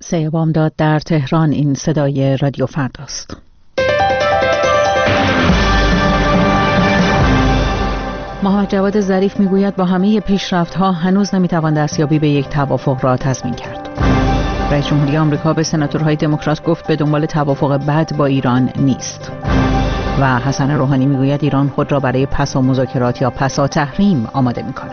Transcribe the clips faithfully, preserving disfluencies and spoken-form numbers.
سه بامداد در تهران. این صدای رادیو فرداست. محمد جواد ظریف میگوید با همه پیشرفت‌ها هنوز نمیتوان دستیابی به یک توافق را تضمین کرد. رئیس جمهوری آمریکا به سناتورهای دموکرات گفت به دنبال توافق بد با ایران نیست. و حسن روحانی میگوید ایران خود را برای پسا مذاکرات یا پسا تحریم آماده میکند.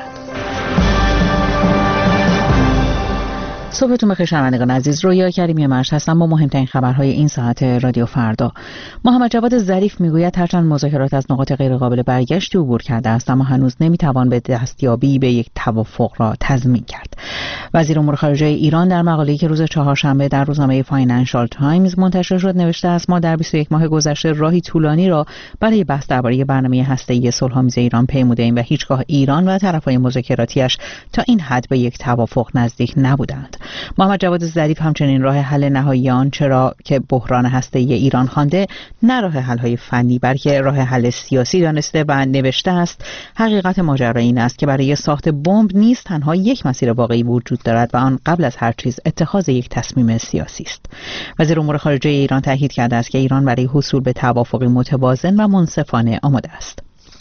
صبحتون بخیر شنوندگان عزیز، رویا کریمی مرش هستم با مهمترین خبرهای این ساعت رادیو فردا. محمد جواد ظریف میگوید هرچند مذاکرات از نقاط غیرقابل برگشتی عبور کرده است، اما هنوز نمیتوان به دستیابی به یک توافق را تضمین کرد. وزیر امور خارجه ایران در مقاله‌ای که روز چهارشنبه در روزنامه فاینانشال تایمز منتشر شد نوشته است ما در بیست و یک ماه گذشته راهی طولانی را برای بحث درباره برنامه هسته‌ای صلح‌آمیز ایران پیموده ایم و هیچگاه ایران و طرفهای مذاکراتیش تا این حد به یک توافق نزدیک نبودند. محمد جواد ظریف همچنین راه حل نهایی آن چرا که بحران هسته‌ای ایران خوانده نه راه حل‌های فنی بلکه راه حل سیاسی دانسته و نوشته است حقیقت ماجرا این است که برای ساخت بمب نیز تنها یک مسیر واقعی وجود دارد و آن قبل از هر چیز اتخاذ یک تصمیم سیاسی است. وزیر امور خارجه ایران تاکید کرده است که ایران برای حصول به توافقی متوازن و منصفانه آماده است.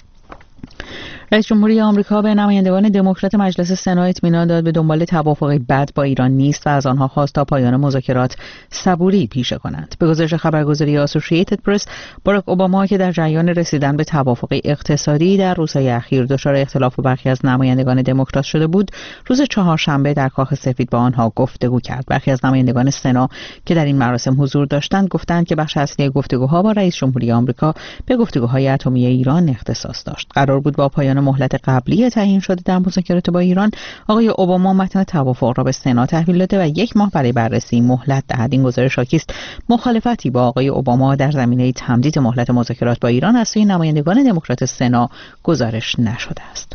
رئیس جمهوری آمریکا به نمایندگان دموکرات مجلس سنا اطمینان داد به دنبال توافقی بد با ایران نیست و از آنها خواست تا پایان مذاکرات صبوری پیشه کنند. به گزارش خبرگزاری آسوشییتد پرس، باراک اوباما که در جریان رسیدن به توافقی اقتصادی در روزهای اخیر دچار اختلاف با برخی از نمایندگان دموکرات شده بود، روز چهارشنبه در کاخ سفید با آنها گفتگو کرد. برخی از نمایندگان سنا که در این مراسم حضور داشتند گفتند که بخش اصلی گفتگوها با رئیس جمهوری آمریکا به گفتگوهای اتمی ایران اختصاص داشت. قرار بود با پایان مهلت قبلی تعیین شده در مذاکرات با ایران آقای اوباما متن توافق را به سنا تحویل داده و یک ماه برای بررسی مهلت دهد. این گزارش حاکی است مخالفتی با آقای اوباما در زمینه تمدید مهلت مذاکرات با ایران از سوی نمایندگان دموکرات سنا گزارش نشده است.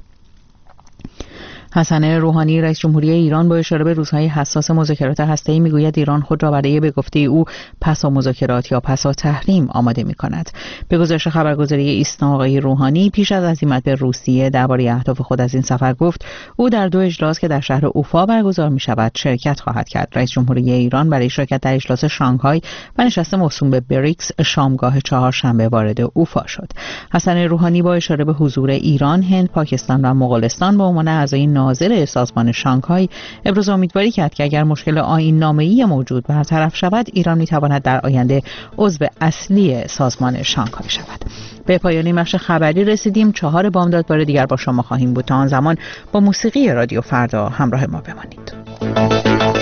حسن روحانی رئیس جمهوری ایران با اشاره به روزهای حساس مذاکرات هسته‌ای میگوید ایران خود را برای به گفته او پسا مذاکرات یا پسا تحریم آماده می‌کند. به گزارش خبرگزاری ایسنا آقای روحانی پیش از عزیمت به روسیه درباره اهداف خود از این سفر گفت او در دو اجلاس که در شهر اوفا برگزار می‌شود شرکت خواهد کرد. رئیس جمهوری ایران برای شرکت در اجلاس شانگهای و نشست موسوم به بریکس شامگاه چهارشنبه وارد اوفا شد. حسن روحانی با اشاره به حضور ایران، هند، پاکستان و مغولستان به عنوان اعضای ناظر سازمان شانگهای ابراز امیدواری کرد که اگر مشکل آیین نامه‌ای موجود برطرف شود ایران می‌تواند در آینده عضو اصلی سازمان شانگهای شود. به پایان این بخش خبری رسیدیم. چهار بامداد بار دیگر با شما خواهیم بود. تا آن زمان با موسیقی رادیو فردا همراه ما بمانید.